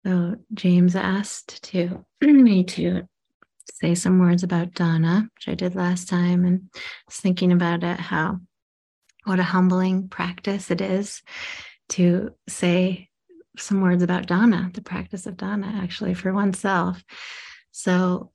So James asked to me to say some words about dana, which I did last time, and I was thinking about it, how what a humbling practice it is to say some words about dana, the practice of dana, actually, for oneself. So,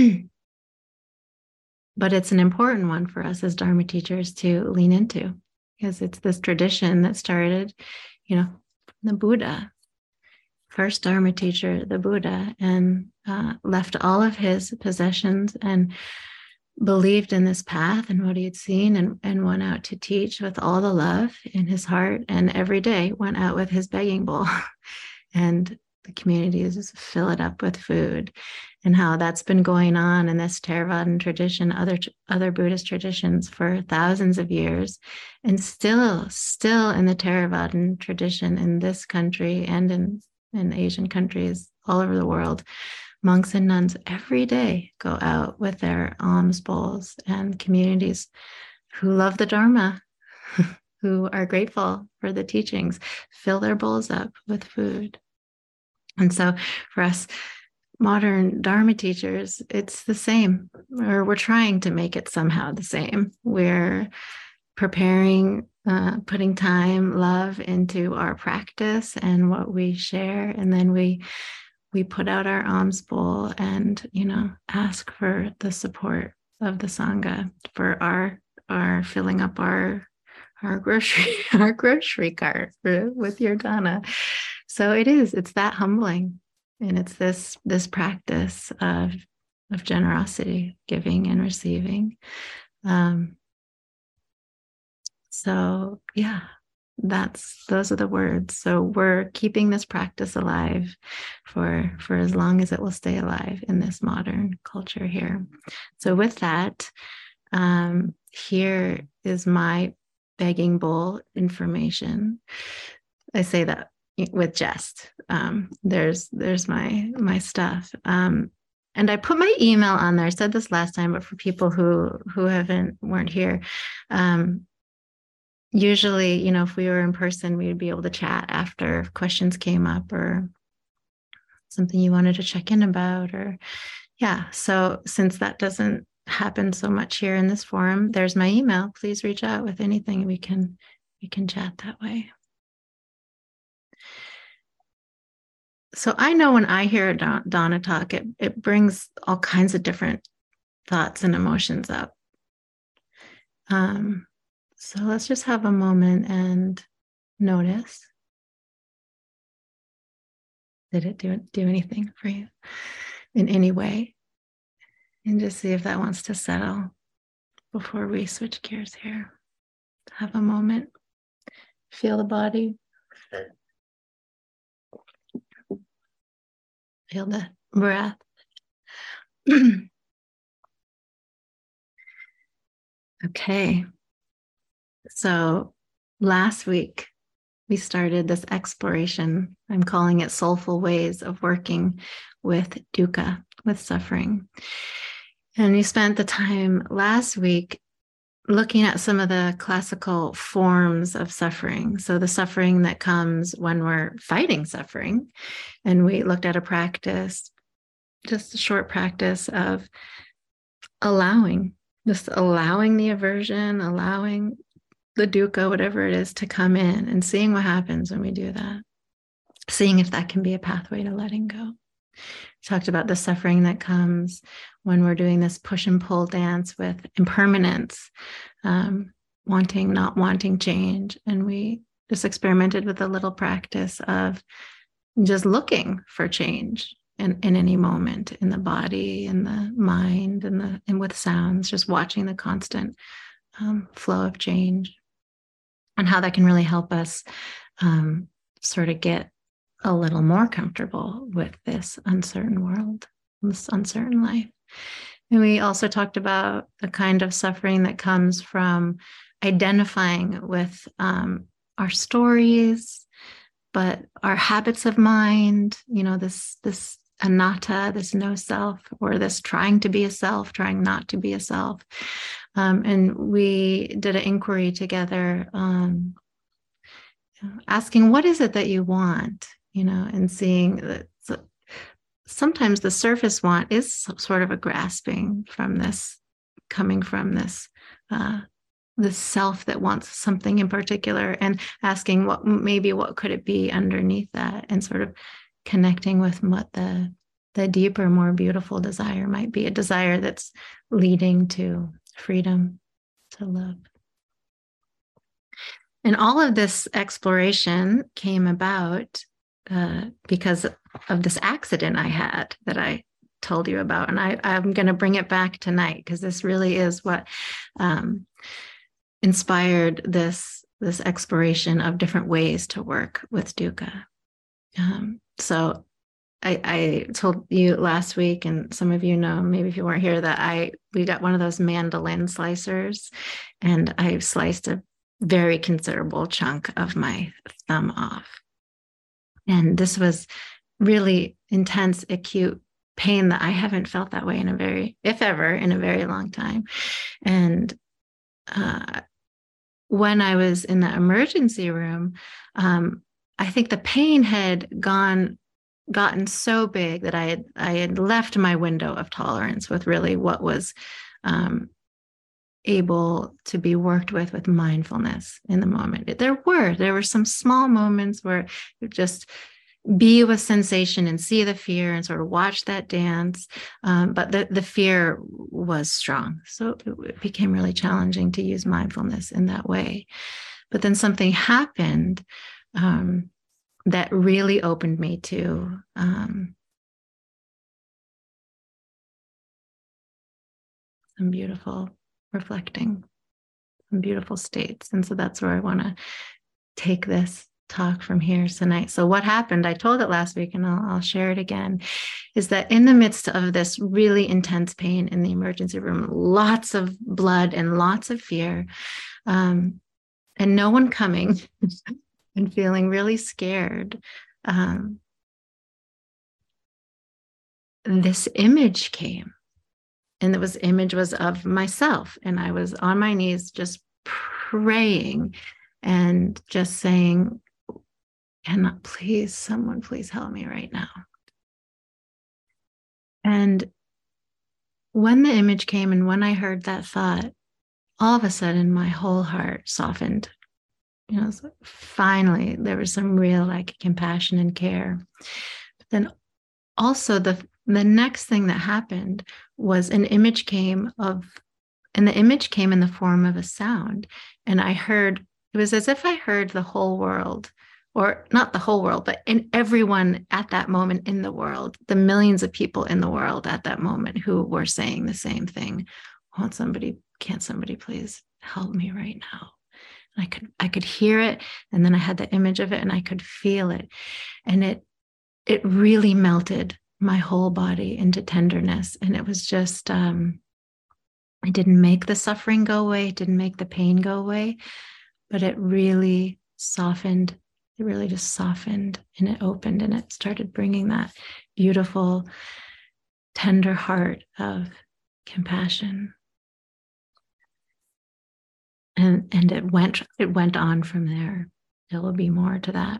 but it's an important one for us as Dharma teachers to lean into, because it's this tradition that started, the Buddha, first Dharma teacher, the Buddha, and left all of his possessions and believed in this path and what he had seen, and went out to teach with all the love in his heart, and every day went out with his begging bowl and the communities just fill it up with food. And how that's been going on in this Theravadan tradition, other Buddhist traditions for thousands of years, and still in the Theravadan tradition in this country and in Asian countries all over the world, monks and nuns every day go out with their alms bowls, and communities who love the Dharma, who are grateful for the teachings, fill their bowls up with food. And so for us modern Dharma teachers, it's the same, or we're trying to make it somehow the same. We're preparing, putting time, love into our practice and what we share, and then we put out our alms bowl and ask for the support of the Sangha for our filling up our grocery cart with your dana. So it's that humbling, and it's this practice of generosity, giving and receiving. So yeah, those are the words. So we're keeping this practice alive for as long as it will stay alive in this modern culture here. So with that, here is my begging bowl information. I say that with jest. There's my stuff. And I put my email on there. I said this last time, but for people who weren't here, usually, if we were in person, we would be able to chat after if questions came up or something you wanted to check in about, or yeah. So since that doesn't happen so much here in this forum, there's my email. Please reach out with anything. We can chat that way. So I know when I hear a dana talk, it brings all kinds of different thoughts and emotions up. So let's just have a moment and notice. Did it do anything for you in any way? And just see if that wants to settle before we switch gears here. Have a moment. Feel the body. Feel the breath. Okay. So last week, we started this exploration. I'm calling it Soulful Ways of Working with Dukkha, with suffering. And we spent the time last week looking at some of the classical forms of suffering. So the suffering that comes when we're fighting suffering. And we looked at a practice, just a short practice of allowing the aversion, allowing the dukkha, whatever it is, to come in, and seeing what happens when we do that. Seeing if that can be a pathway to letting go. Talked about the suffering that comes when we're doing this push and pull dance with impermanence, not wanting change. And we just experimented with a little practice of just looking for change in any moment, in the body, in the mind, and with sounds, just watching the constant flow of change, and how that can really help us sort of get a little more comfortable with this uncertain world, this uncertain life. And we also talked about the kind of suffering that comes from identifying with our stories, but our habits of mind, this anatta, this no self, or this trying to be a self, trying not to be a self. And we did an inquiry together, asking, what is it that you want? and seeing that sometimes the surface want is sort of a grasping from this, coming from this, this self that wants something in particular, and asking what could it be underneath that, and sort of connecting with what the deeper, more beautiful desire might be, a desire that's leading to freedom, to love. And all of this exploration came about because of this accident I had that I told you about. And I'm going to bring it back tonight, because this really is what inspired this exploration of different ways to work with dukkha. So I told you last week, and some of you know, maybe if you weren't here, that we got one of those mandolin slicers, and I sliced a very considerable chunk of my thumb off. And this was really intense, acute pain that I haven't felt that way in a very long time. And when I was in the emergency room, I think the pain had gotten so big that I had left my window of tolerance with really what was able to be worked with mindfulness in the moment. There were some small moments where you just be with sensation and see the fear and sort of watch that dance. But the fear was strong. So it became really challenging to use mindfulness in that way. But then something happened that really opened me to some beautiful reflecting, some beautiful states. And so that's where I want to take this talk from here tonight. So what happened, I told it last week, and I'll share it again, is that in the midst of this really intense pain in the emergency room, lots of blood and lots of fear, and no one coming, and feeling really scared, this image came. And the image was of myself. And I was on my knees just praying and just saying, someone please help me right now. And when the image came and when I heard that thought, all of a sudden my whole heart softened. So finally there was some real compassion and care. But then also the next thing that happened was an image came and the image came in the form of a sound. And it was as if I heard the whole world, or not the whole world, but in everyone at that moment in the world, the millions of people in the world at that moment who were saying the same thing. Can't somebody please help me right now? And I could hear it. And then I had the image of it and I could feel it. And it really melted my whole body into tenderness. And it was just, it didn't make the suffering go away. It didn't make the pain go away, but it really softened. It really just softened, and it opened, and it started bringing that beautiful, tender heart of compassion. And it went on from there. There will be more to that.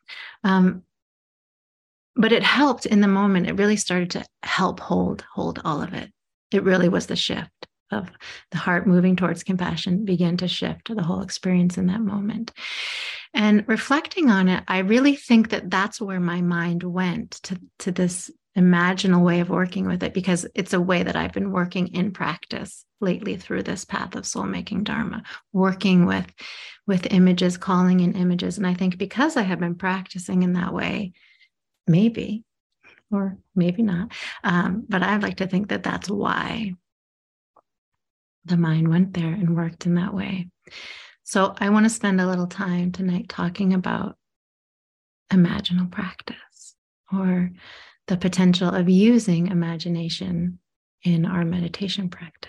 But it helped in the moment. It really started to help hold all of it. It really was the shift of the heart moving towards compassion began to shift the whole experience in that moment. And reflecting on it, I really think that that's where my mind went to this imaginal way of working with it, because it's a way that I've been working in practice lately through this path of soul-making Dharma, working with images, calling in images. And I think because I have been practicing in that way, maybe, or maybe not. But I'd like to think that that's why the mind went there and worked in that way. So I want to spend a little time tonight talking about imaginal practice, or the potential of using imagination in our meditation practice.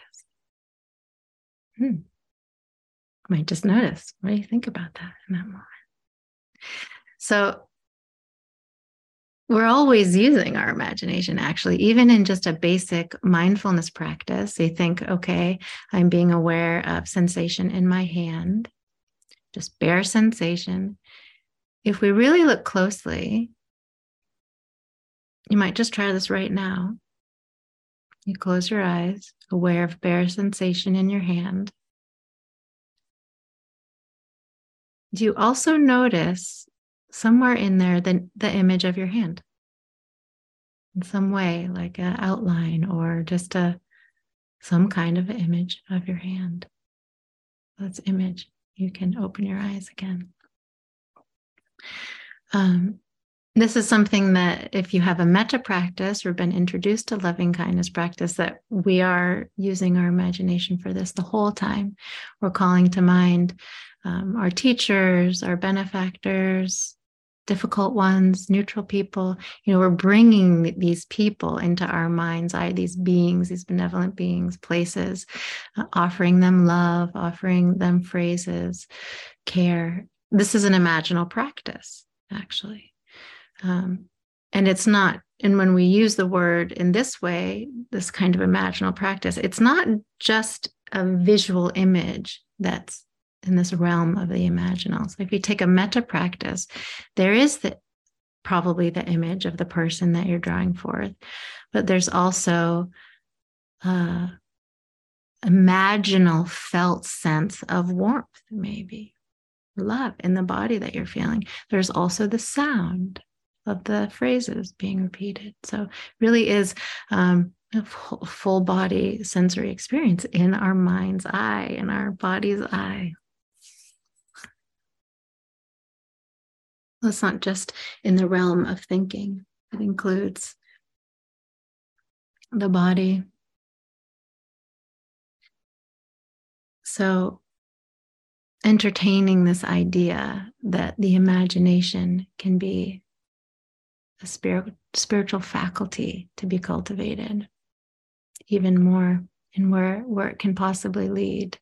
Might just notice, what do you think about that in that moment? So we're always using our imagination, actually, even in just a basic mindfulness practice. You think, okay, I'm being aware of sensation in my hand, just bare sensation. If we really look closely, You might just try this right now. You close your eyes, aware of bare sensation in your hand. Do you also notice somewhere in there the image of your hand? In some way, like an outline or just some kind of image of your hand. That's image. You can open your eyes again. This is something that if you have a metta practice or been introduced to loving kindness practice, that we are using our imagination for this the whole time. We're calling to mind our teachers, our benefactors, difficult ones, neutral people. We're bringing these people into our mind's eye, these beings, these benevolent beings, places, offering them love, offering them phrases, care. This is an imaginal practice, actually. And it's not, and when we use the word in this way, this kind of imaginal practice, it's not just a visual image that's in this realm of the imaginal. So if you take a metta practice, there is probably the image of the person that you're drawing forth, but there's also imaginal felt sense of warmth, maybe love in the body that you're feeling. There's also the sound of the phrases being repeated. So really is a full body sensory experience in our mind's eye, in our body's eye. It's not just in the realm of thinking. It includes the body. So entertaining this idea that the imagination can be a spiritual faculty to be cultivated even more, and where it can possibly lead.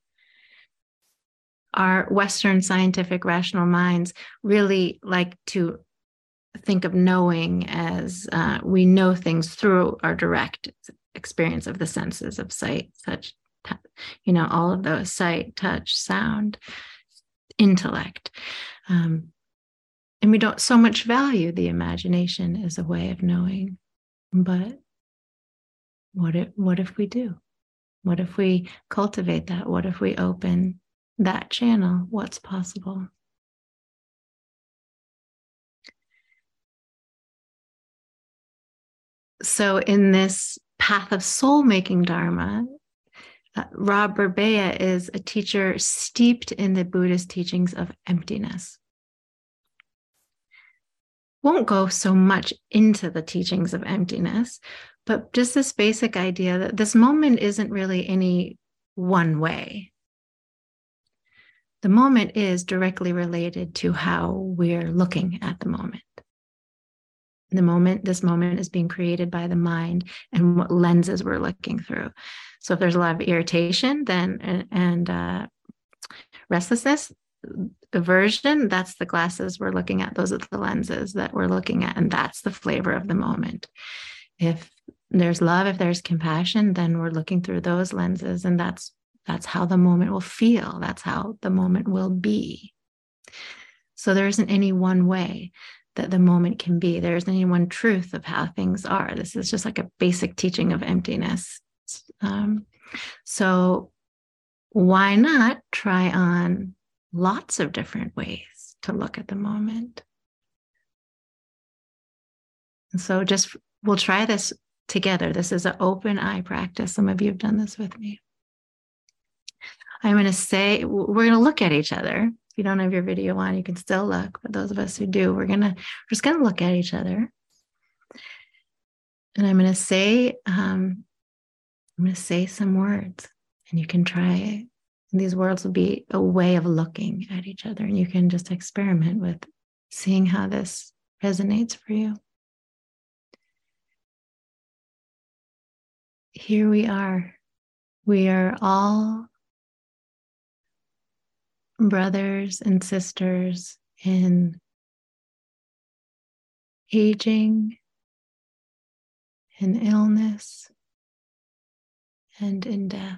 Our Western scientific rational minds really like to think of knowing as we know things through our direct experience of the senses of sight, such, all of those: sight, touch, sound, intellect. And we don't so much value the imagination as a way of knowing. But what if we do? What if we cultivate that? What if we open that channel? What's possible? So in this path of soul-making Dharma, Rob Burbea is a teacher steeped in the Buddhist teachings of emptiness. Won't go so much into the teachings of emptiness, but just this basic idea that this moment isn't really any one way. The moment is directly related to how we're looking at the moment. This moment is being created by the mind and what lenses we're looking through. So if there's a lot of irritation and restlessness, aversion, that's the glasses we're looking at. Those are the lenses that we're looking at, and that's the flavor of the moment. If there's love, if there's compassion, then we're looking through those lenses, and that's how the moment will feel. That's how the moment will be. So there isn't any one way that the moment can be. There isn't any one truth of how things are. This is just like a basic teaching of emptiness. So why not try on lots of different ways to look at the moment? And so we'll try this together. This is an open eye practice. Some of you have done this with me. I'm going to say, we're going to look at each other. If you don't have your video on, you can still look. But those of us who do, we're just going to look at each other. And I'm going to say some words, and you can try it. And these words will be a way of looking at each other, and you can just experiment with seeing how this resonates for you. Here we are. We are all brothers and sisters in aging, in illness, and in death.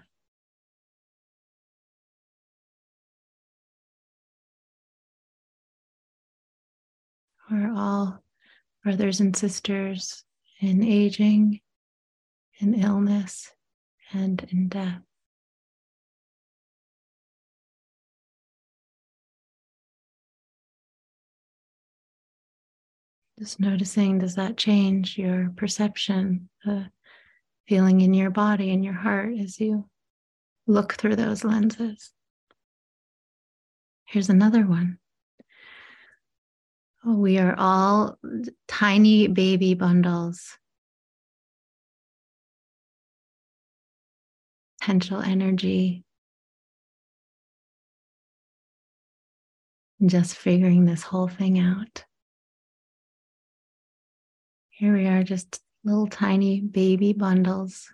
We're all brothers and sisters in aging, in illness, and in death. Just noticing, does that change your perception, the feeling in your body and your heart as you look through those lenses? Here's another one. Oh, we are all tiny baby bundles. Potential energy. Just figuring this whole thing out. Here we are, just little tiny baby bundles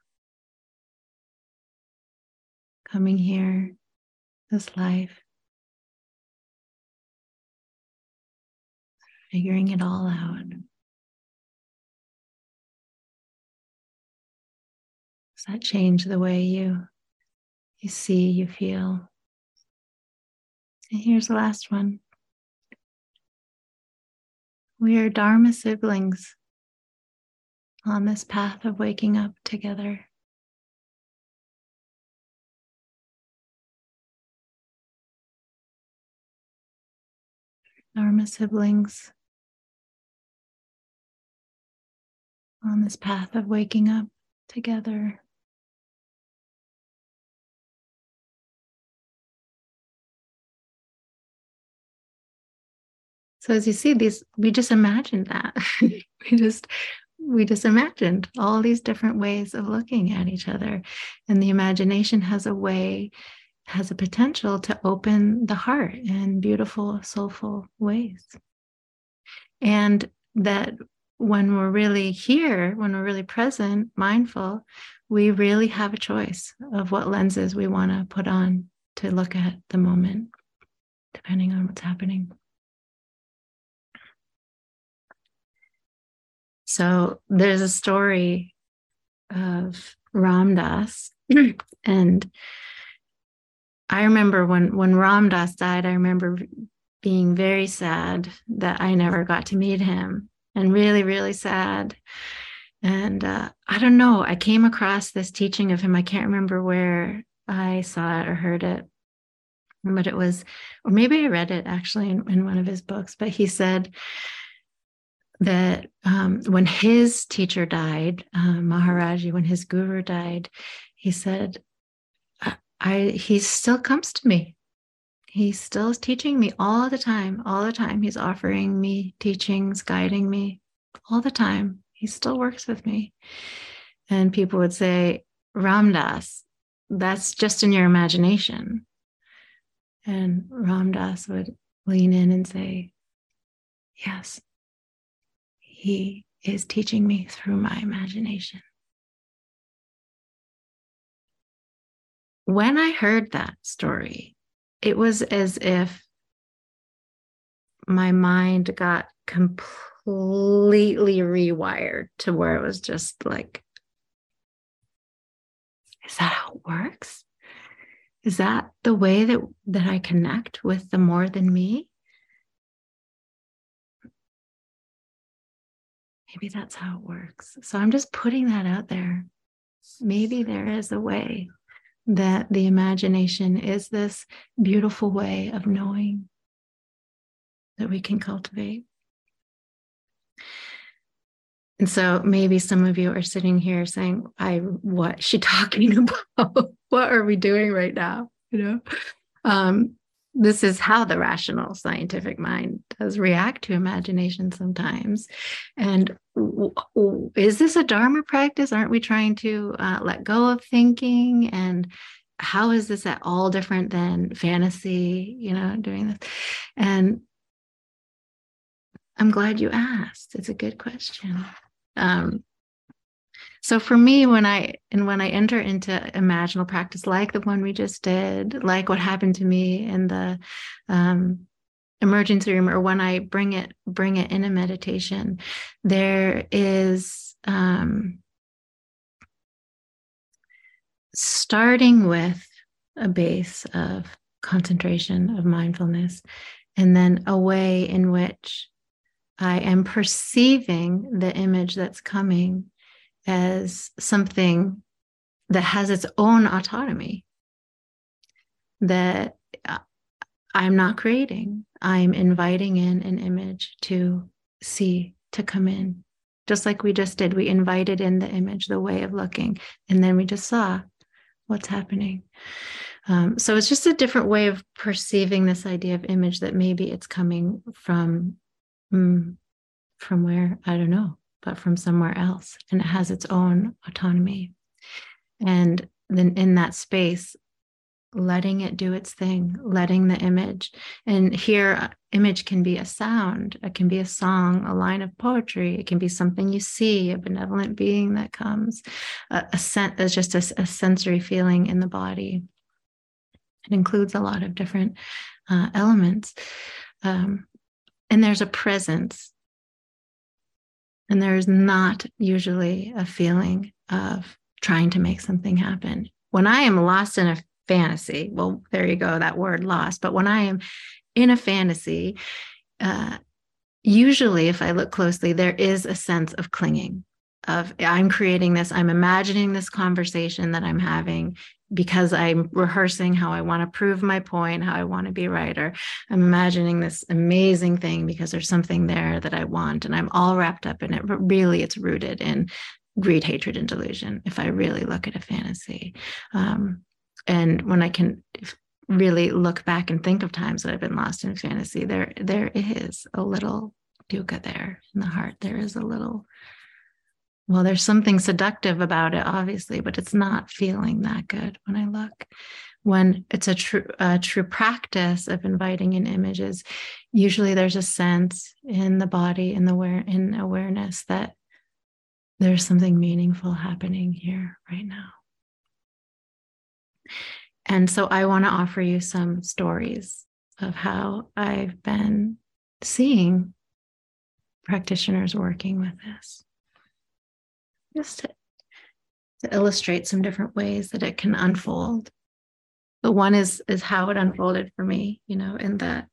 coming here, this life, figuring it all out. Does that change the way you see, you feel? And here's the last one. We are Dharma siblings on this path of waking up together. Dharma siblings on this path of waking up together. So as you see these, we just imagined that. we just imagined all these different ways of looking at each other. And the imagination has a potential to open the heart in beautiful, soulful ways. And that when we're really here, when we're really present, mindful, we really have a choice of what lenses we want to put on to look at the moment, depending on what's happening. So there's a story of Ram Dass, and I remember when Ram Dass died, I remember being very sad that I never got to meet him, and really, really sad. And I don't know, I came across this teaching of him. I can't remember where I saw it or heard it, but it was, or maybe I read it actually in one of his books, but he said that when his teacher died, Maharaji, when his guru died, he said, he still comes to me. He still is teaching me all the time, all the time. He's offering me teachings, guiding me all the time. He still works with me. And people would say, Ram Dass, that's just in your imagination. And Ram Dass would lean in and say, yes, he is teaching me through my imagination. When I heard that story, it was as if my mind got completely rewired to where it was just like, is that how it works? Is that the way that I connect with the more than me? Maybe that's how it works. So I'm just putting that out there. Maybe there is a way that the imagination is this beautiful way of knowing that we can cultivate. And so maybe some of you are sitting here saying, what's she talking about? What are we doing right now? This is how the rational scientific mind does react to imagination sometimes. And is this a Dharma practice? Aren't we trying to let go of thinking? And how is this at all different than fantasy, doing this? And I'm glad you asked. It's a good question. So for me, when I enter into imaginal practice, like the one we just did, like what happened to me in the emergency room, or when I bring it in a meditation, there is starting with a base of concentration, of mindfulness, and then a way in which I am perceiving the image that's coming as something that has its own autonomy, that I'm not creating. I'm inviting in an image to see, to come in. Just like we just did, we invited in the image, the way of looking, and then we just saw what's happening. So it's just a different way of perceiving this idea of image, that maybe it's coming from where, I don't know, but from somewhere else, and it has its own autonomy. And then in that space, letting it do its thing, letting the image, and here image can be a sound, it can be a song, a line of poetry, it can be something you see, a benevolent being that comes, a scent, as just a sensory feeling in the body. It includes a lot of different elements. And there's a presence, and there's not usually a feeling of trying to make something happen. When I am lost in a fantasy, well, there you go, that word, lost. But when I am in a fantasy, usually if I look closely, there is a sense of clinging, of I'm creating this, I'm imagining this conversation that I'm having because I'm rehearsing how I want to prove my point, how I want to be right, or I'm imagining this amazing thing because there's something there that I want, and I'm all wrapped up in it. But really, it's rooted in greed, hatred, and delusion, if I really look at a fantasy. And when I can really look back and think of times that I've been lost in fantasy, there is a little dukkha there in the heart. There is a little, well, there's something seductive about it, obviously, but it's not feeling that good when I look. When it's a true practice of inviting in images, usually there's a sense in the body, in awareness, that there's something meaningful happening here right now. And so I want to offer you some stories of how I've been seeing practitioners working with this, just to illustrate some different ways that it can unfold. The one is how it unfolded for me, in that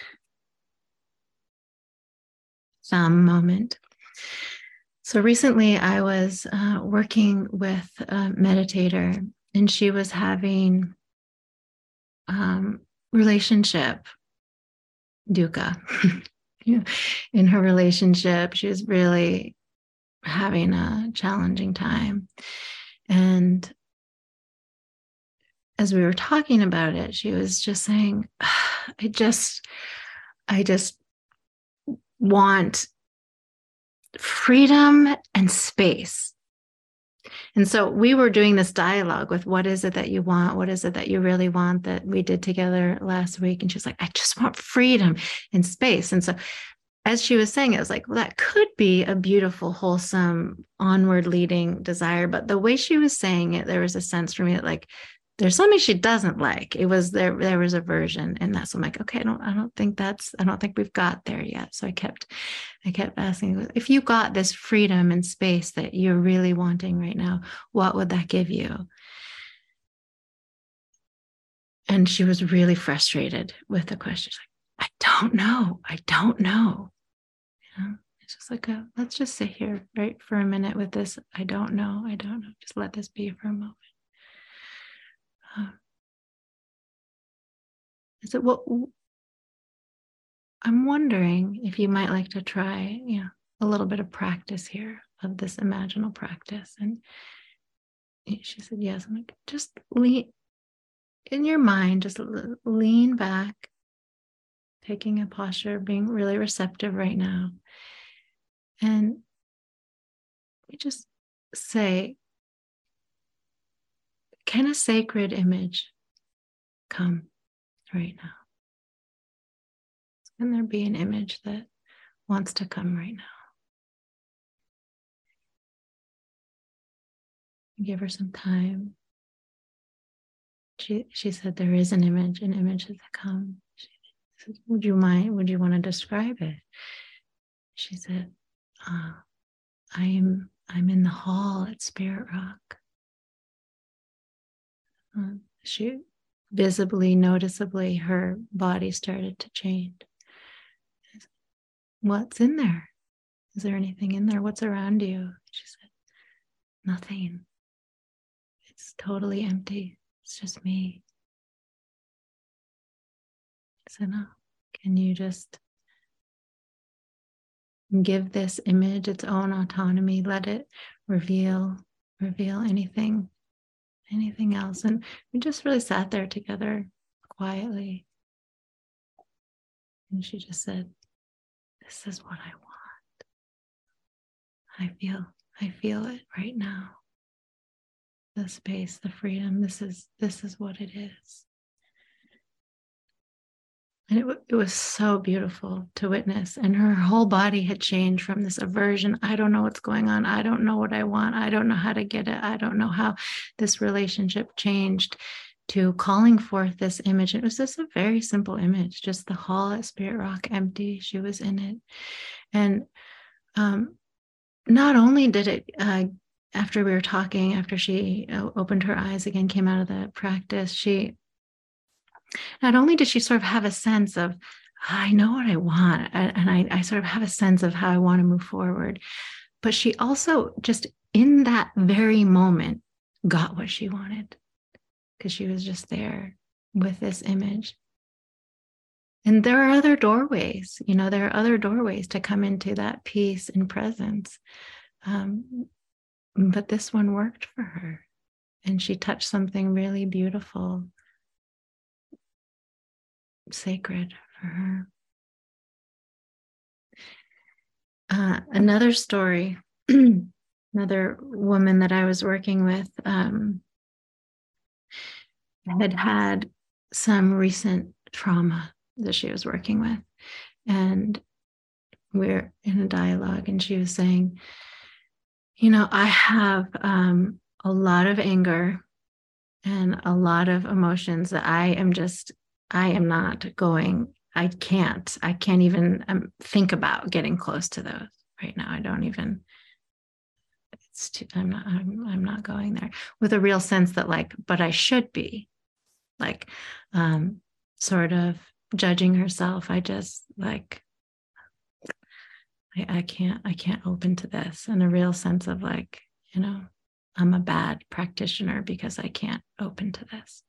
some moment. So recently I was working with a meditator, and she was having relationship dukkha. In her relationship, she was really having a challenging time. And as we were talking about it, she was just saying, I just want freedom and space. And so we were doing this dialogue with, what is it that you want? What is it that you really want, that we did together last week? And she was like, I just want freedom and space. And so as she was saying it, I was like, well, that could be a beautiful, wholesome, onward leading desire. But the way she was saying it, there was a sense for me that, like, there's something she doesn't like. It was there was aversion in that. So I'm like, okay, I don't think we've got there yet. So I kept asking, if you got this freedom and space that you're really wanting right now, what would that give you? And she was really frustrated with the question. She's like, I don't know. It's just like, let's just sit here right for a minute with this. I don't know. Just let this be for a moment. I said, well, I'm wondering if you might like to try, a little bit of practice here, of this imaginal practice. And she said, yes. I'm like, just lean in your mind, just lean back, taking a posture, being really receptive right now. And we just say, can a sacred image come right now? Can there be an image that wants to come right now? Give her some time. She said, there is an image has come. She said, would you want to describe it? She said, I'm in the hall at Spirit Rock. She visibly, noticeably, her body started to change. what's in there? Is there anything in there? What's around you? She said, nothing. It's totally empty. It's just me. I said, no. Can you just give this image its own autonomy? Let it reveal anything else. And we just really sat there together quietly. And she just said, this is what I want. I feel it right now. The space, the freedom, this is what it is. And it was so beautiful to witness. And her whole body had changed from this aversion. I don't know what's going on. I don't know what I want. I don't know how to get it. I don't know how this relationship changed, to calling forth this image. It was just a very simple image, just the hall at Spirit Rock empty. She was in it. And not only did it, after we were talking, after she opened her eyes again, came out of the practice, not only did she sort of have a sense of, I know what I want, and I sort of have a sense of how I want to move forward, but she also just in that very moment got what she wanted, because she was just there with this image. And there are other doorways, there are other doorways to come into that peace and presence. But this one worked for her, and she touched something really beautiful, sacred for her. Another story, another woman that I was working with had some recent trauma that she was working with. And we're in a dialogue, and she was saying, I have a lot of anger and a lot of emotions that I am not going, I can't even think about getting close to those right now. I don't even, I'm not going there, with a real sense that but I should be, sort of judging herself. I just I can't open to this, and a real sense of I'm a bad practitioner because I can't open to this.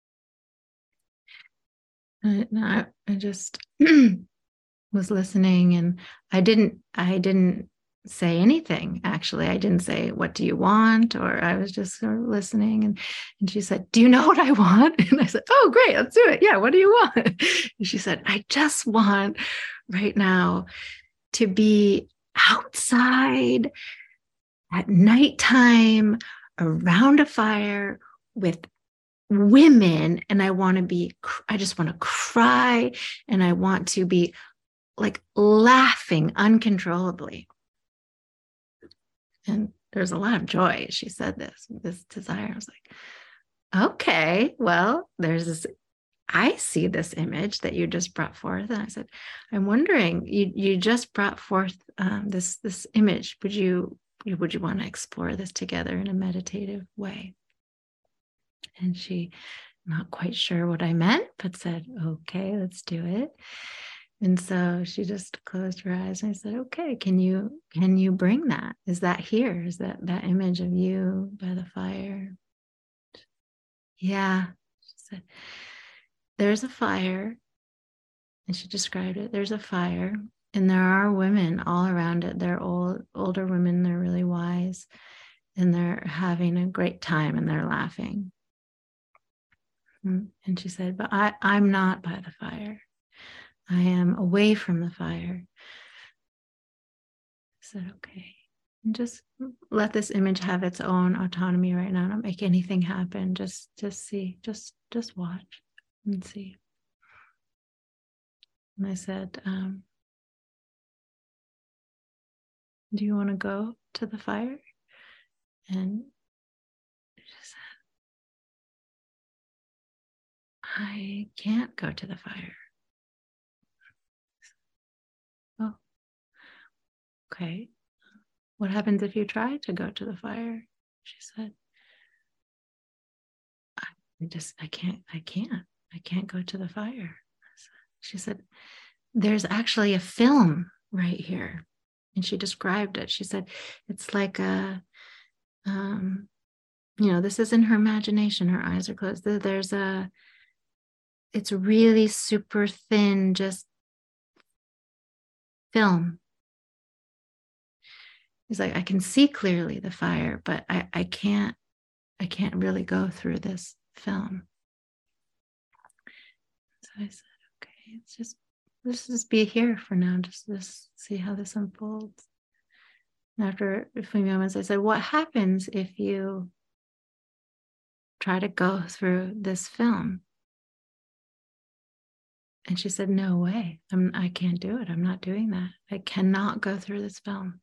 I just was listening, and I didn't say anything. Actually, I didn't say, what do you want? Or I was just sort of listening, and she said, do you know what I want? And I said, oh, great, let's do it. Yeah, what do you want? And she said, I just want right now to be outside at nighttime around a fire with women, and I just want to cry, and I want to be laughing uncontrollably. And there's a lot of joy as she said this desire. I was like, okay, well, there's this, I see this image that you just brought forth. And I said, I'm wondering, you just brought forth this image. Would you want to explore this together in a meditative way? And she, not quite sure what I meant, but said, okay, let's do it. And so she just closed her eyes, and I said, okay, can you bring that? Is that here? Is that image of you by the fire? Yeah. She said, there's a fire. And she described it. There's a fire, and there are women all around it. They're older women. They're really wise, and they're having a great time, and they're laughing. And she said, but I'm not by the fire. I am away from the fire. I said, okay. And just let this image have its own autonomy right now. Don't make anything happen. Just see. Just watch and see. And I said, do you want to go to the fire? And she said, I can't go to the fire. Oh, okay. What happens if you try to go to the fire? She said, I can't go to the fire. She said, there's actually a film right here. And she described it. She said, it's like a, this is in her imagination. Her eyes are closed. It's really super thin, just film. He's like, I can see clearly the fire, but I can't really go through this film. So I said, okay, let's just be here for now. Just see how this unfolds. And after a few moments, I said, what happens if you try to go through this film? And she said, no way. I can't do it. I'm not doing that. I cannot go through this film.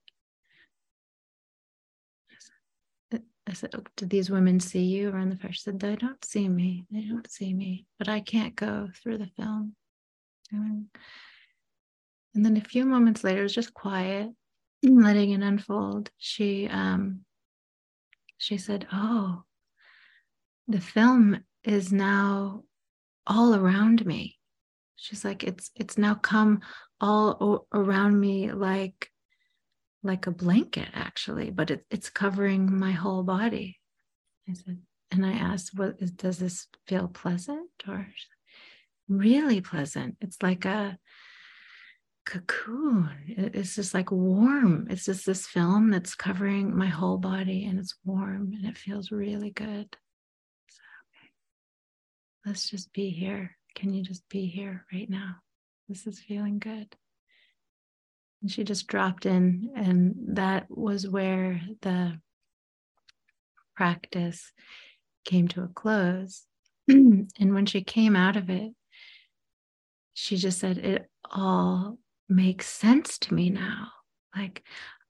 I said, oh, did these women see you around the fire? She said, they don't see me. They don't see me, but I can't go through the film. And then a few moments later, it was just quiet, letting it unfold. She said, oh, the film is now all around me. She's like, it's now come all around me like a blanket, actually, but it's covering my whole body. I said, and I asked, does this feel pleasant or really pleasant? It's like a cocoon. It's just like warm. It's just this film that's covering my whole body, and it's warm and it feels really good. So, okay, let's just be here. Can you just be here right now? This is feeling good. And she just dropped in, and that was where the practice came to a close. And when she came out of it, she just said, it all makes sense to me now. Like,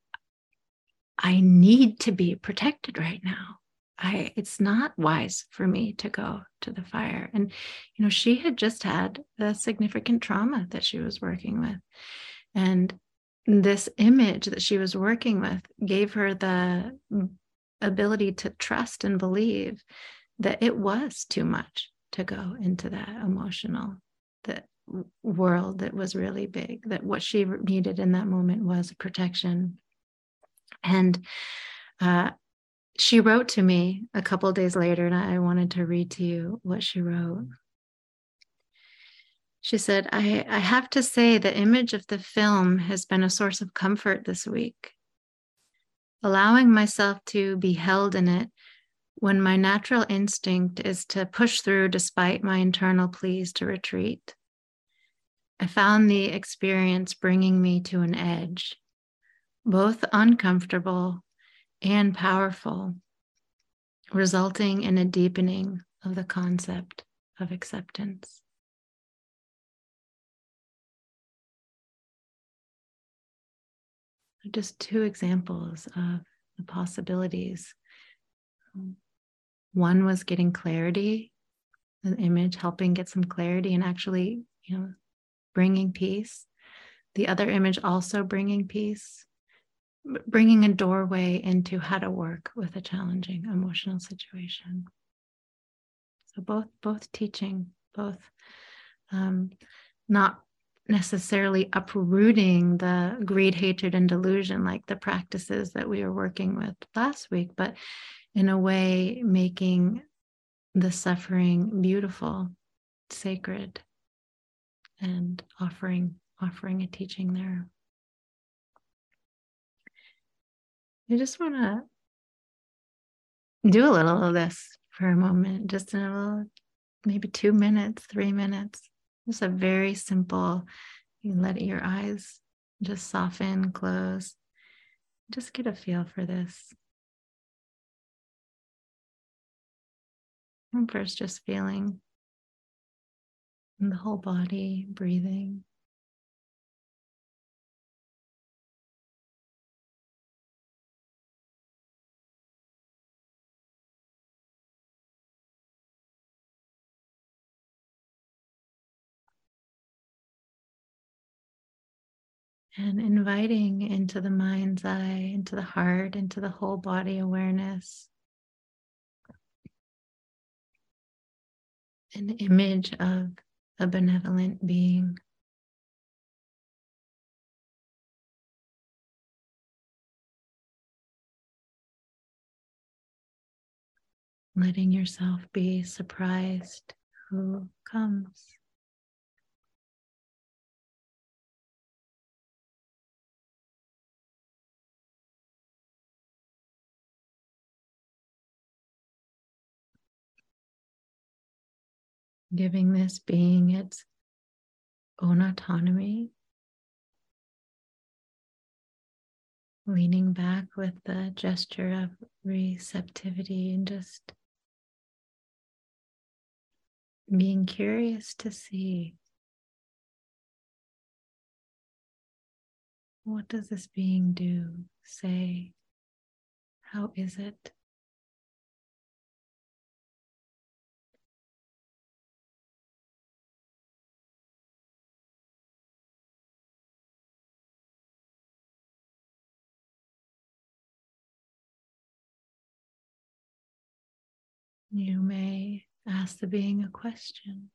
I need to be protected right now. It's not wise for me to go to the fire. And, she had just had a significant trauma that she was working with. And this image that she was working with gave her the ability to trust and believe that it was too much to go into that emotional, that world that was really big, that what she needed in that moment was protection. And she wrote to me a couple of days later, and I wanted to read to you what she wrote. She said, I have to say the image of the film has been a source of comfort this week. Allowing myself to be held in it when my natural instinct is to push through despite my internal pleas to retreat. I found the experience bringing me to an edge, both uncomfortable and powerful, resulting in a deepening of the concept of acceptance. Just two examples of the possibilities. One was getting clarity, an image helping get some clarity and actually, bringing peace. The other image also bringing peace, bringing a doorway into how to work with a challenging emotional situation. So both teaching, both not necessarily uprooting the greed, hatred, and delusion like the practices that we were working with last week, but in a way making the suffering beautiful, sacred, and offering a teaching there. I just want to do a little of this for a moment, just in a little, maybe 2 minutes, 3 minutes. Just a very simple, you let your eyes just soften, close. Just get a feel for this. And first, just feeling in the whole body, breathing. And inviting into the mind's eye, into the heart, into the whole body awareness, an image of a benevolent being. letting yourself be surprised who comes. Giving this being its own autonomy, leaning back with the gesture of receptivity and just being curious to see, what does this being do, say, how is it? You may ask the being a question.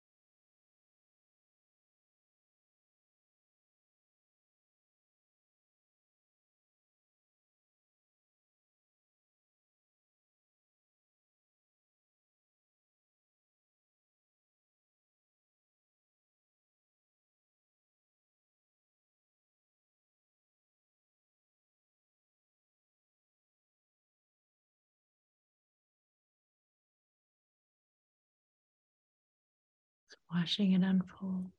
Watching it unfold.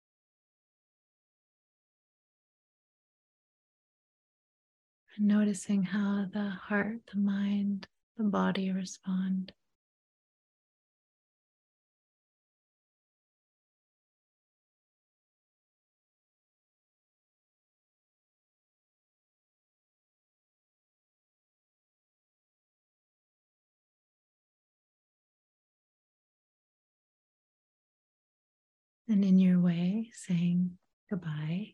And noticing how the heart, the mind, the body respond. And in your way, saying goodbye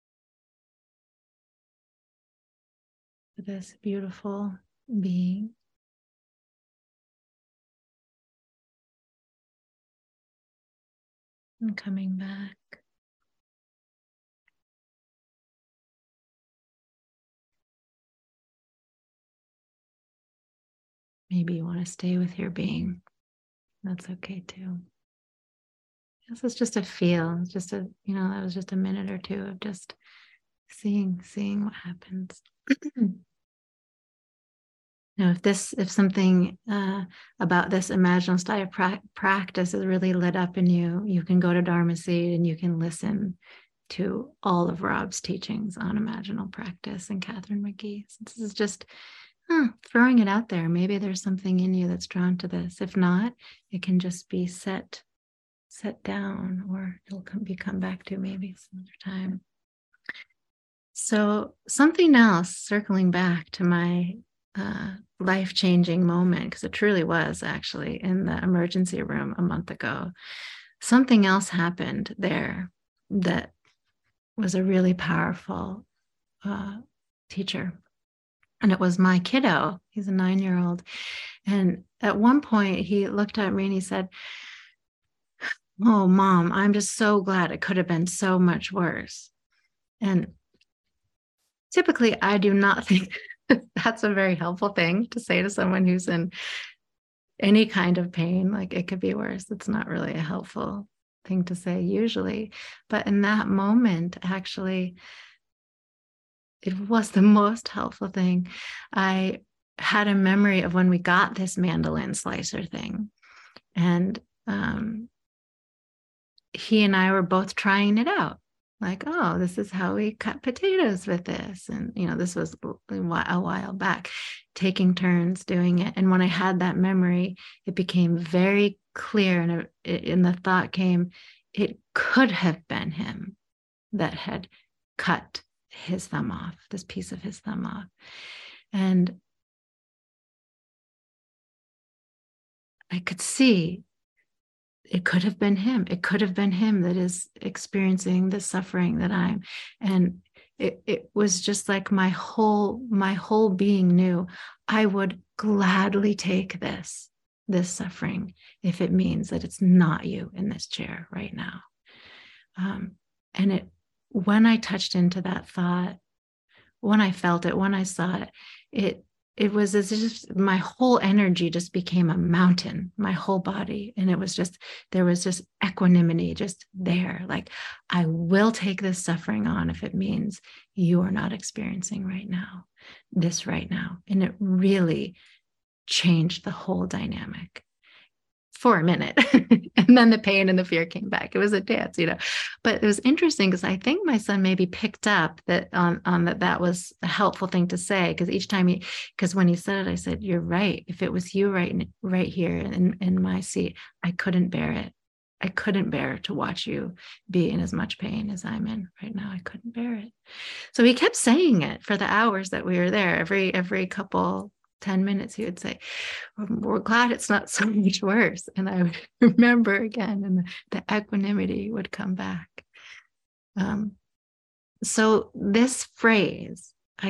to this beautiful being. And coming back. Maybe you want to stay with your being. That's okay too. This is just a feel, just a, that was just a minute or two of just seeing what happens. Now, if something about this imaginal style practice is really lit up in you, you can go to Dharma Seed and you can listen to all of Rob's teachings on imaginal practice and Catherine McGee. So this is just throwing it out there. Maybe there's something in you that's drawn to this. If not, it can just be set down, or it'll come back to maybe some other time. So something else, circling back to my life-changing moment, because it truly was actually in the emergency room a month ago. Something else happened there that was a really powerful teacher. And it was my kiddo. He's a 9-year-old. And at one point he looked at me and he said, "Oh, Mom, I'm just so glad it could have been so much worse." And typically I do not think that's a very helpful thing to say to someone who's in any kind of pain. Like, it could be worse. It's not really a helpful thing to say usually. But in that moment, actually, it was the most helpful thing. I had a memory of when we got this mandolin slicer thing. And he and I were both trying it out. Like, oh, this is how we cut potatoes with this. And, this was a while back, taking turns doing it. And when I had that memory, it became very clear. And the thought came, it could have been him that had cut his thumb off, this piece of his thumb off. And I could see it could have been him. It could have been him that is experiencing the suffering that I'm. And it was just like my whole being knew I would gladly take this suffering if it means that it's not you in this chair right now. And when I touched into that thought, when I felt it, when I saw it, it was as if my whole energy just became a mountain, my whole body. And it was just, there was just equanimity just there. Like, I will take this suffering on if it means you are not experiencing right now, this right now. And it really changed the whole dynamic for a minute. And then the pain and the fear came back. It was a dance, but it was interesting because I think my son maybe picked up that on that was a helpful thing to say. Because each time because when he said it, I said, you're right. If it was you right here in my seat, I couldn't bear it. I couldn't bear to watch you be in as much pain as I'm in right now. I couldn't bear it. So he kept saying it for the hours that we were there. Every couple 10 minutes, he would say, we're glad it's not so much worse. And I would remember again, and the equanimity would come back. So this phrase, I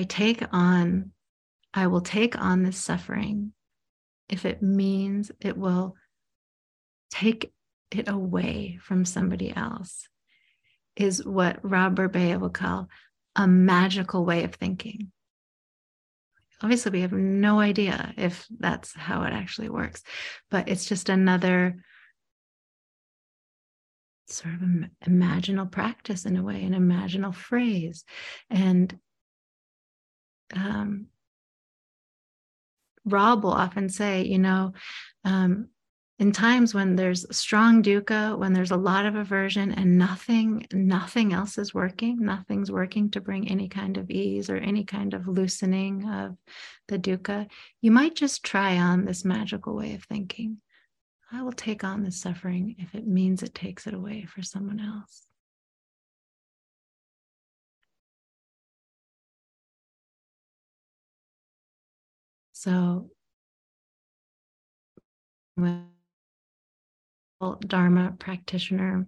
will take on this suffering if it means it will take it away from somebody else, is what Rob Burbea will call a magical way of thinking. Obviously, we have no idea if that's how it actually works, but it's just another sort of imaginal practice in a way, an imaginal phrase. And Rob will often say, in times when there's strong dukkha, when there's a lot of aversion and nothing else is working, nothing's working to bring any kind of ease or any kind of loosening of the dukkha, you might just try on this magical way of thinking. I will take on this suffering if it means it takes it away for someone else. So, Dharma practitioner,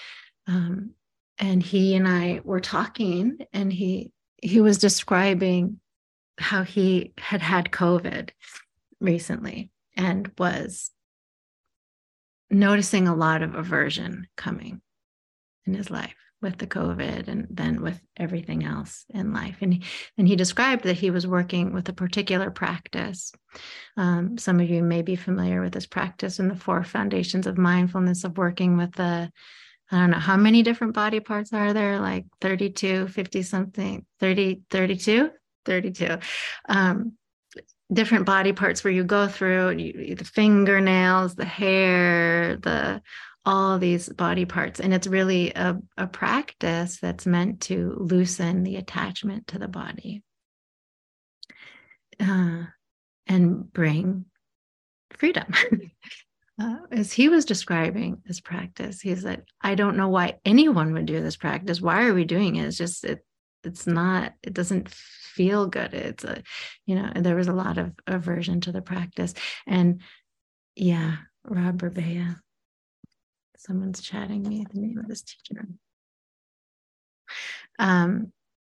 and he and I were talking, and he was describing how he had COVID recently and was noticing a lot of aversion coming in his life with the COVID and then with everything else in life. And he described that he was working with a particular practice. Some of you may be familiar with this practice in the 4 foundations of mindfulness, of working with I don't know, how many different body parts are there? Like 32, 50 something, 30, 32? 32. Different body parts where you go through the fingernails, the hair, all these body parts. And it's really a practice that's meant to loosen the attachment to the body and bring freedom. As he was describing this practice, he said, I don't know why anyone would do this practice. Why are we doing it? It's just, it's not, it doesn't feel good. It's there was a lot of aversion to the practice. And yeah, Rob Burbea. Someone's chatting me the name of this teacher. I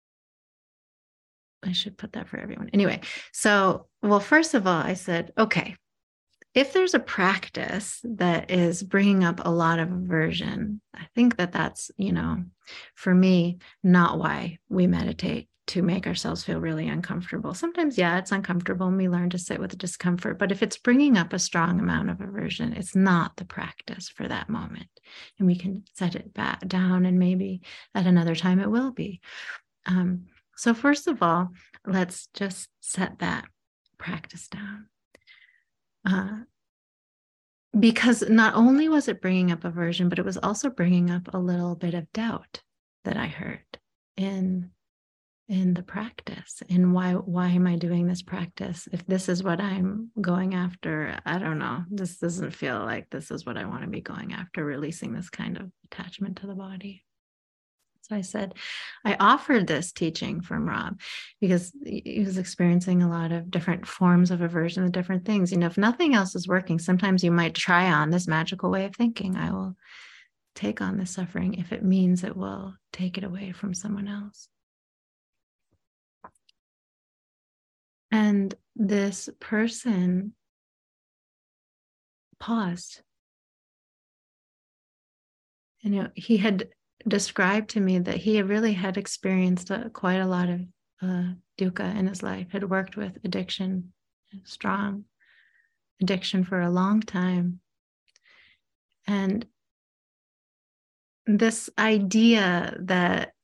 should put that for everyone. Anyway, so, well, first of all, I said, okay, if there's a practice that is bringing up a lot of aversion, I think that's, for me, not why we meditate, to make ourselves feel really uncomfortable. Sometimes, yeah, it's uncomfortable and we learn to sit with the discomfort, but if it's bringing up a strong amount of aversion, it's not the practice for that moment. And we can set it back down, and maybe at another time it will be. So first of all, let's just set that practice down. Because not only was it bringing up aversion, but it was also bringing up a little bit of doubt that I heard in the practice. And why am I doing this practice? If this is what I'm going after, I don't know. This doesn't feel like this is what I want to be going after, releasing this kind of attachment to the body. So I said, I offered this teaching from Rob because he was experiencing a lot of different forms of aversion and different things. If nothing else is working, sometimes you might try on this magical way of thinking. I will take on this suffering if it means it will take it away from someone else. And this person paused. He had described to me that he really had experienced quite a lot dukkha in his life, had worked with addiction, strong addiction for a long time. And this idea that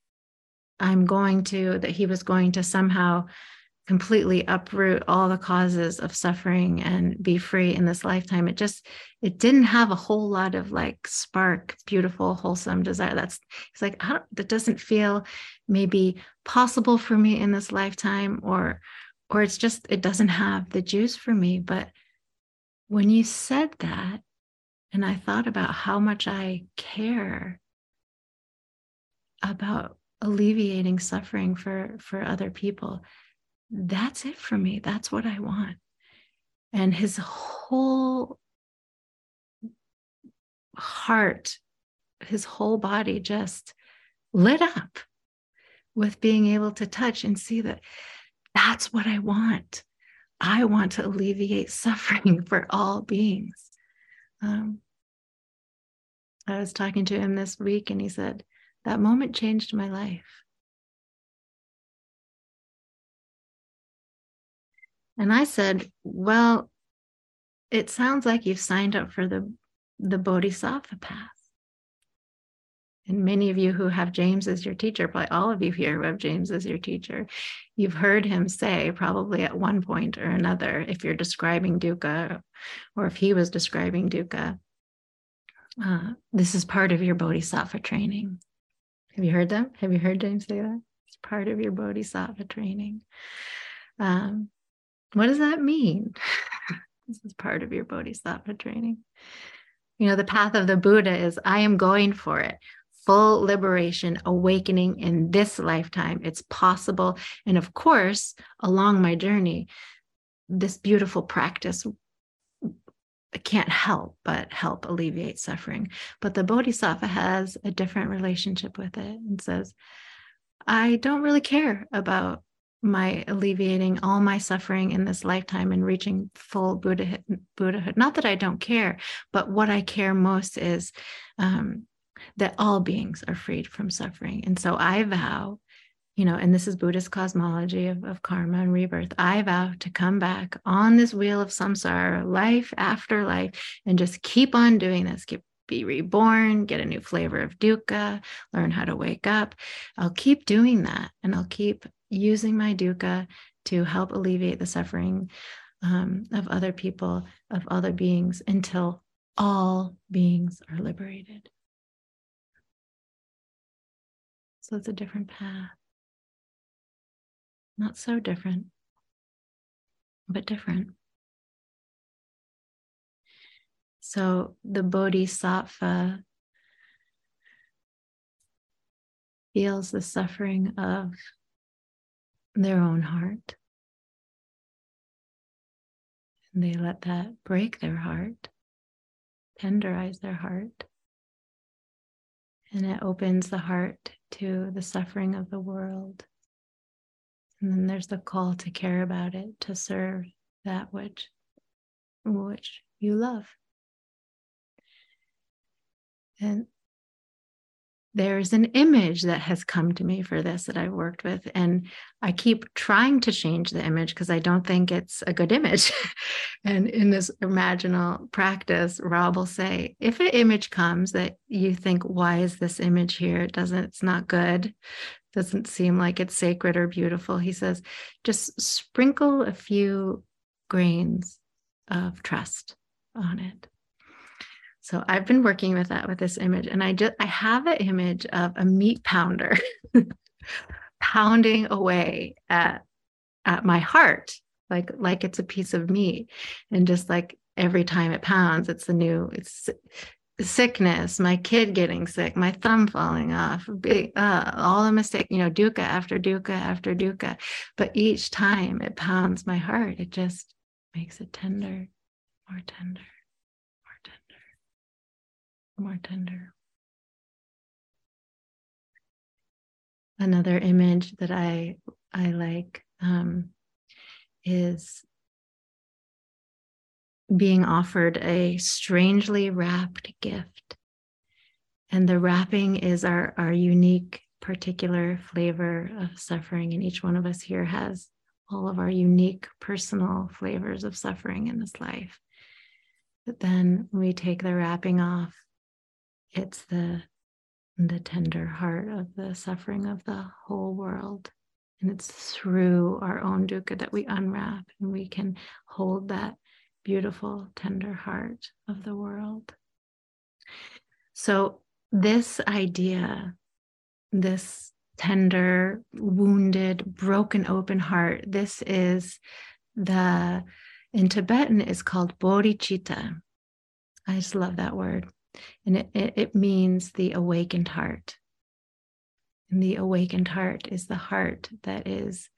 he was going to somehow completely uproot all the causes of suffering and be free in this lifetime, it didn't have a whole lot of like spark, beautiful, wholesome desire. It's like, that doesn't feel maybe possible for me in this lifetime, or it doesn't have the juice for me. But when you said that, and I thought about how much I care about alleviating suffering for other people, that's it for me. That's what I want. And his whole heart, his whole body just lit up with being able to touch and see that that's what I want. I want to alleviate suffering for all beings. I was talking to him this week, and he said, that moment changed my life. And I said, well, it sounds like you've signed up for the Bodhisattva path. And many of you who have James as your teacher, probably all of you here who have James as your teacher, you've heard him say probably at one point or another, if you're describing dukkha, or if he was describing dukkha, this is part of your Bodhisattva training. Have you heard them? Have you heard James say that? It's part of your Bodhisattva training. What does that mean? This is part of your Bodhisattva training. The path of the Buddha is, I am going for it. Full liberation, awakening in this lifetime. It's possible. And of course, along my journey, this beautiful practice can't help but help alleviate suffering. But the Bodhisattva has a different relationship with it and says, I don't really care about my alleviating all my suffering in this lifetime and reaching full Buddhahood. Not that I don't care, but what I care most is that all beings are freed from suffering. And so I vow, and this is Buddhist cosmology of karma and rebirth, I vow to come back on this wheel of samsara, life after life, and just keep on doing this, be reborn, get a new flavor of dukkha, learn how to wake up. I'll keep doing that, and I'll keep using my dukkha to help alleviate the suffering of other people, of other beings, until all beings are liberated. So it's a different path. Not so different, but different. So the Bodhisattva feels the suffering of their own heart. And they let that break their heart, tenderize their heart. And it opens the heart to the suffering of the world. And then there's the call to care about it, to serve that which you love. And there's an image that has come to me for this that I've worked with, and I keep trying to change the image because I don't think it's a good image. And in this imaginal practice, Rob will say, if an image comes that you think, why is this image here? It's not good. Doesn't seem like it's sacred or beautiful. He says, just sprinkle a few grains of trust on it. So I've been working with that, with this image, and I have an image of a meat pounder pounding away at my heart, like it's a piece of meat, and just like every time it pounds, it's sickness, my kid getting sick, my thumb falling off, all the mistake, dukkha after dukkha after dukkha. But each time it pounds my heart, it just makes it tender, more tender. More tender. Another image that I like is being offered a strangely wrapped gift. And the wrapping is our unique particular flavor of suffering, and each one of us here has all of our unique personal flavors of suffering in this life. But then when we take the wrapping off, it's the tender heart of the suffering of the whole world. And it's through our own dukkha that we unwrap, and we can hold that beautiful, tender heart of the world. So this idea, this tender, wounded, broken open heart, this is in Tibetan, it's called bodhicitta. I just love that word. And it means the awakened heart. And the awakened heart is the heart that is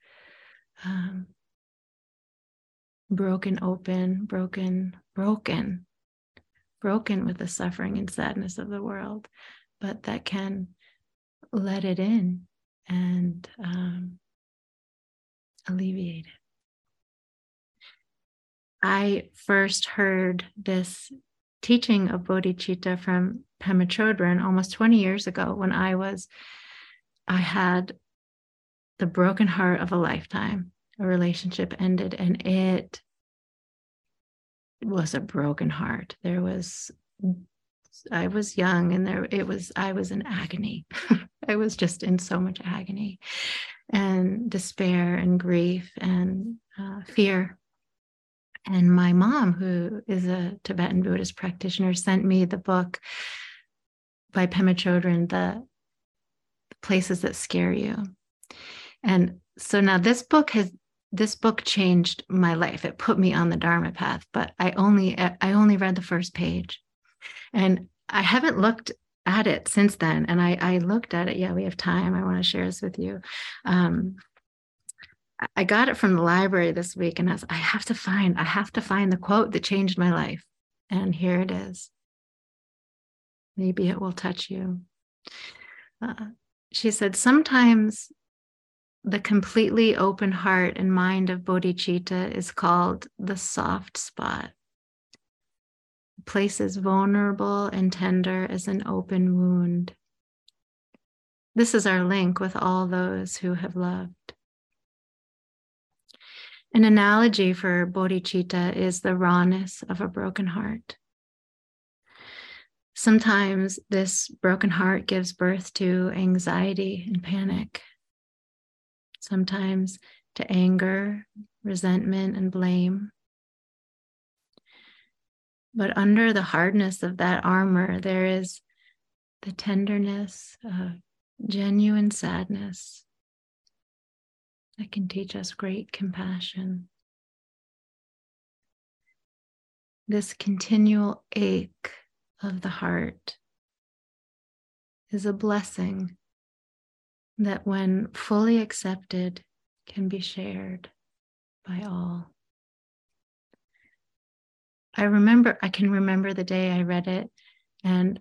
broken open, broken with the suffering and sadness of the world, but that can let it in and alleviate it. I first heard this teaching of bodhicitta from Pema Chodron almost 20 years ago when I had the broken heart of a lifetime. A relationship ended, and it was a broken heart. I was young, and I was in agony. I was just in so much agony and despair and grief and fear. And my mom, who is a Tibetan Buddhist practitioner, sent me the book by Pema Chodron, The Places That Scare You. And so now this book changed my life. It put me on the Dharma path, but I only read the first page. And I haven't looked at it since then. And I looked at it. Yeah, we have time. I want to share this with you. I got it from the library this week, and I have to find the quote that changed my life. And here it is. Maybe it will touch you. She said, sometimes the completely open heart and mind of bodhicitta is called the soft spot. The place is vulnerable and tender as an open wound. This is our link with all those who have loved. An analogy for bodhicitta is the rawness of a broken heart. Sometimes this broken heart gives birth to anxiety and panic. Sometimes to anger, resentment, and blame. But under the hardness of that armor, there is the tenderness of genuine sadness that can teach us great compassion. This continual ache of the heart is a blessing that, when fully accepted, can be shared by all. I can remember the day I read it, and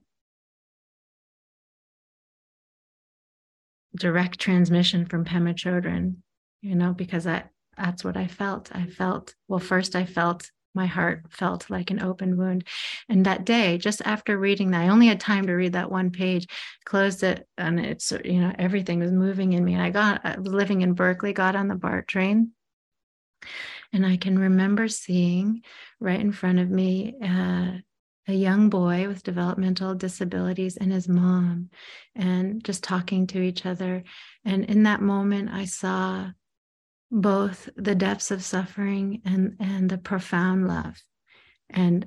direct transmission from Pema Chodron, because that's what I felt. First I felt my heart felt like an open wound. And that day, just after reading that, I only had time to read that one page, closed it, and it's, everything was moving in me. And I was living in Berkeley, got on the BART train. And I can remember seeing right in front of me a young boy with developmental disabilities and his mom, and just talking to each other. And in that moment, I saw both the depths of suffering and the profound love. And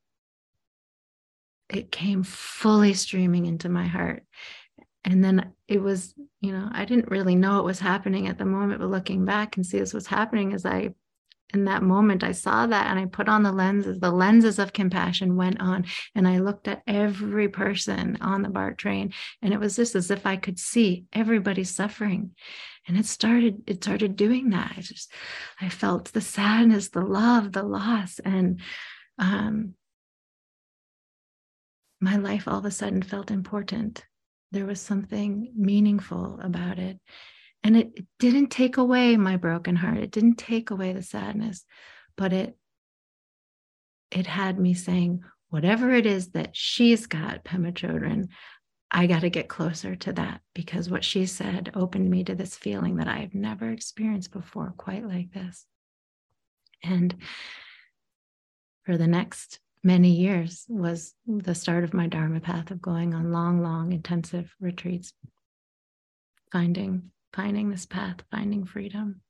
it came fully streaming into my heart. And then it was, I didn't really know it was happening at the moment, but looking back and see this was happening in that moment, I saw that, and I put on the lenses of compassion went on, and I looked at every person on the BART train, and it was just as if I could see everybody's suffering. And it started doing that. I felt the sadness, the love, the loss, and my life all of a sudden felt important. There was something meaningful about it. And it didn't take away my broken heart. It didn't take away the sadness, but it had me saying, whatever it is that she's got, Pema Chodron, I got to get closer to that, because what she said opened me to this feeling that I've never experienced before, quite like this. And for the next many years was the start of my Dharma path of going on long, long, intensive retreats, finding this path, finding freedom.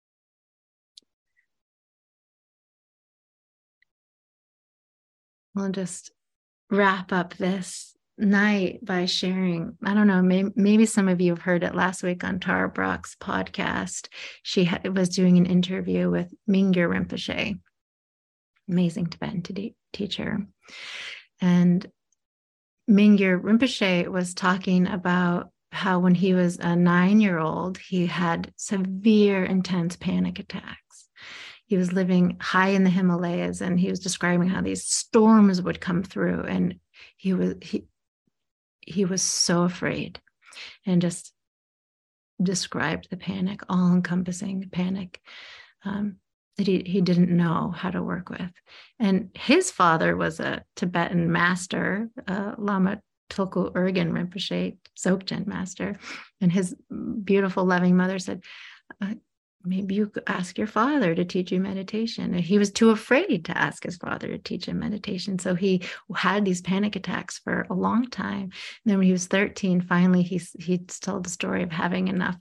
We'll just wrap up this night by sharing. I don't know, maybe some of you have heard it last week on Tara Brach's podcast. She was doing an interview with Mingyur Rinpoche, amazing Tibetan teacher. And Mingyur Rinpoche was talking about how when he was a 9-year-old, he had severe, intense panic attacks. He was living high in the Himalayas, and he was describing how these storms would come through, and he was so afraid, and just described the panic, all-encompassing panic, that he didn't know how to work with. And his father was a Tibetan master, Lama Tulku Urgyen Rinpoche, Dzogchen master, and his beautiful, loving mother said, maybe you could ask your father to teach you meditation. And he was too afraid to ask his father to teach him meditation. So he had these panic attacks for a long time. And then when he was 13, finally, he told the story of having enough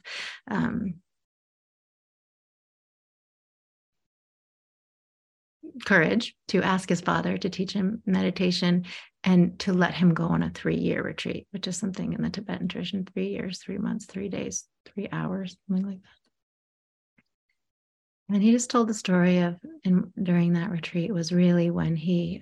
courage to ask his father to teach him meditation and to let him go on a 3-year retreat, which is something in the Tibetan tradition, 3 years, 3 months, 3 days, 3 hours, something like that. And he just told the story of, and during that retreat was really when he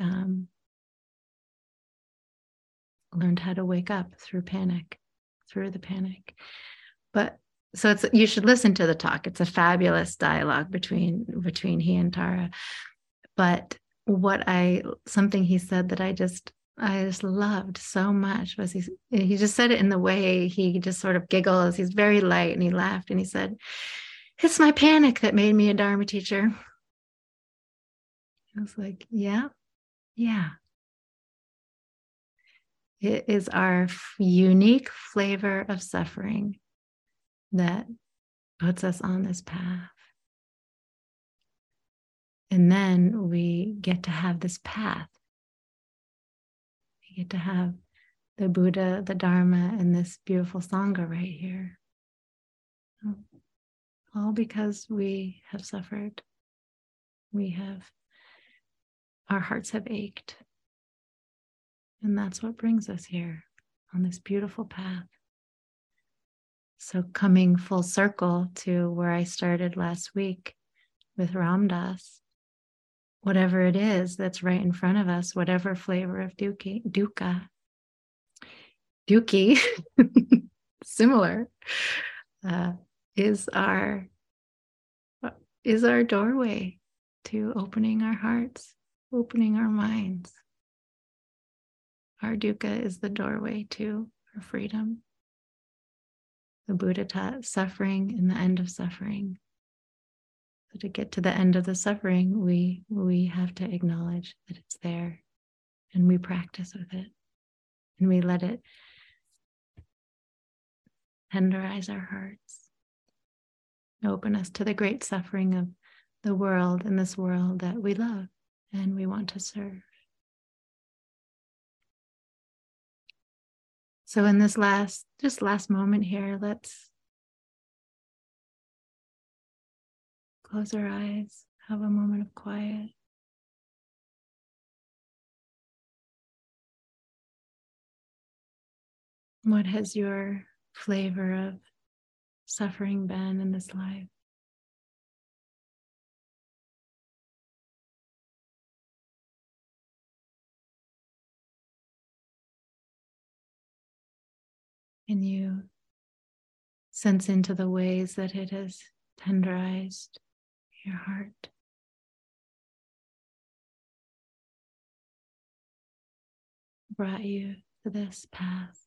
learned how to wake up through the panic. But so you should listen to the talk. It's a fabulous dialogue between he and Tara. But something he said that I just loved so much was he just said it in the way he just sort of giggles. He's very light, and he laughed and he said, "It's my panic that made me a Dharma teacher." I was like, yeah. It is our unique flavor of suffering that puts us on this path. And then we get to have this path. We get to have the Buddha, the Dharma, and this beautiful Sangha right here. All because we have suffered. Our hearts have ached. And that's what brings us here on this beautiful path. So coming full circle to where I started last week with Ram Dass, whatever it is that's right in front of us, whatever flavor of dukkha, similar, is our doorway to opening our hearts, opening our minds. Our dukkha is the doorway to our freedom. The Buddha taught suffering and the end of suffering. So to get to the end of the suffering, we have to acknowledge that it's there, and we practice with it, and we let it tenderize our hearts, open us to the great suffering of the world, and this world that we love and we want to serve. So in this last moment here, let's close our eyes, have a moment of quiet. What has your flavor of suffering been in this life? Can you sense into the ways that it has tenderized your heart? Brought you to this path?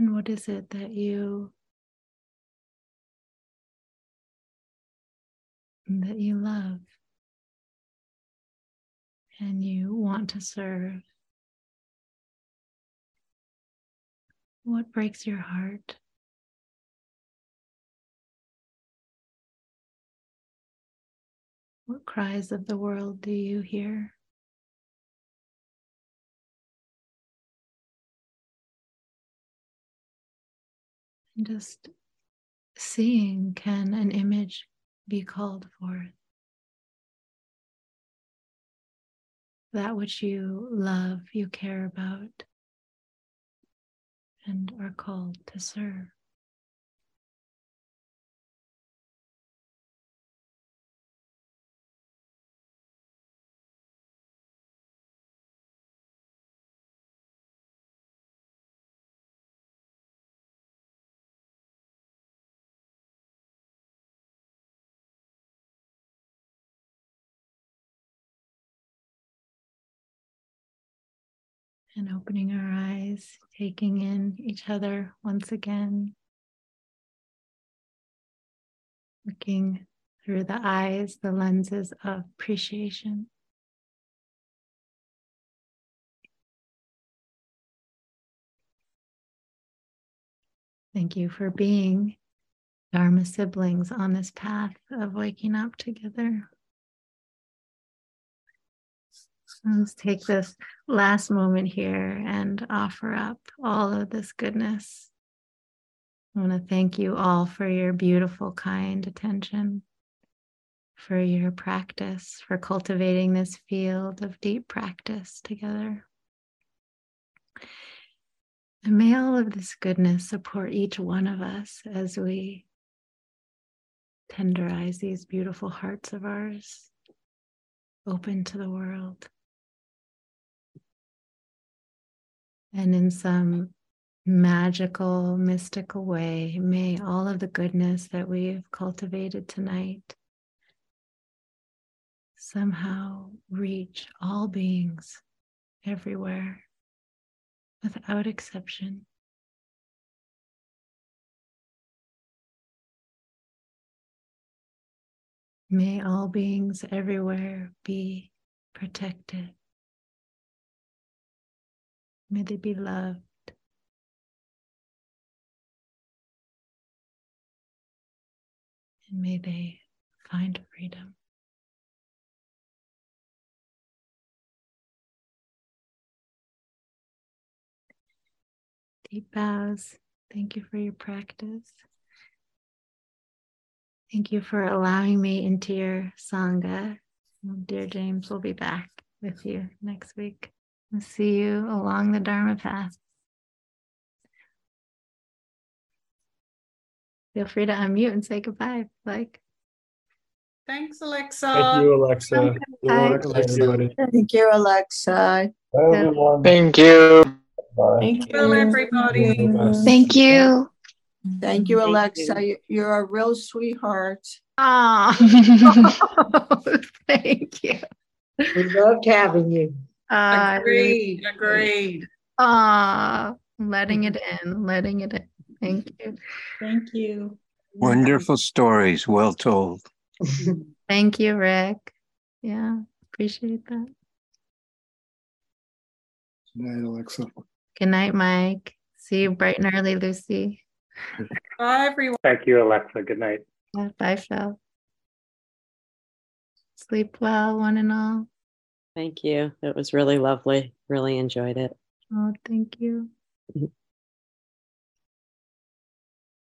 And what is it that you love and you want to serve? What breaks your heart? What cries of the world do you hear? And just seeing, can an image be called forth? That which you love, you care about, and are called to serve. And opening our eyes, taking in each other once again, looking through the eyes, the lenses of appreciation. Thank you for being Dharma siblings on this path of waking up together. Let's take this last moment here and offer up all of this goodness. I want to thank you all for your beautiful, kind attention, for your practice, for cultivating this field of deep practice together. And may all of this goodness support each one of us as we tenderize these beautiful hearts of ours, open to the world. And in some magical, mystical way, may all of the goodness that we've cultivated tonight somehow reach all beings everywhere without exception. May all beings everywhere be protected. May they be loved. And may they find freedom. Deep bows. Thank you for your practice. Thank you for allowing me into your Sangha. Dear James, we'll be back with you next week. I'll see you along the Dharma path. Feel free to unmute and say goodbye. Thanks, Alexa. Thank you, Alexa. Bye. Everybody. Thank you, Alexa. Bye, everyone. Thank you. Bye. Thank Well, you. everybody. Thank you. Thank you, Alexa. You're a real sweetheart. Oh, thank you. We loved having you. Agreed. Letting it in. Thank you. Thank you. Wonderful stories, well told. Thank you, Rick. Yeah, appreciate that. Good night, Alexa. Good night, Mike. See you bright and early, Lucy. Bye, everyone. Thank you, Alexa. Good night. Yeah, bye, Phil. Sleep well, one and all. Thank you. It was really lovely. Really enjoyed it. Oh, thank you.